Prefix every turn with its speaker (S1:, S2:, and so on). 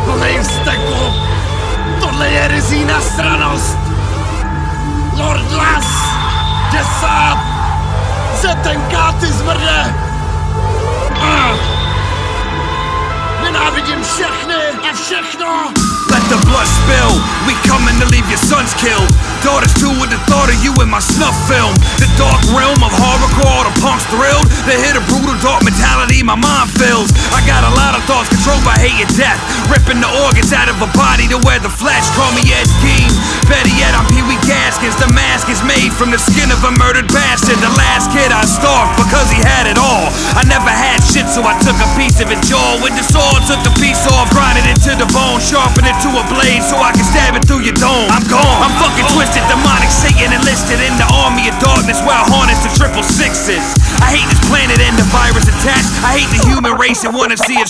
S1: plnej vzteku. Tohle je rizí nasranost. Lord Las, desát, zetenká ty zmrde. Nenávidím všechny a všechno.
S2: Let the blood spill, we coming to leave your sons killed. Daughters too with the thought of you in my snuff film. The dark realm of horrorcore, the punks thrilled. They hit a brutal dark mentality my mind fills. I got a lot of thoughts controlled by hate and death. Ripping the organs out of a body to wear the flesh. Call me Ed Gein, better yet I'm Pee Wee Gaskins. The mask is made from the skin of a murdered bastard. The last kid I stalked because he had it all. I never had shit so I took a piece of it jaw. With the sword took the piece off, grinded it to the bone, sharpened it to a blade so I can stab it through your dome. I'm gone, I'm fucking twisted, demonic Satan enlisted in the army of darkness where I harness the 666s. I hate this planet and the virus attached. I hate the human race and wanna see it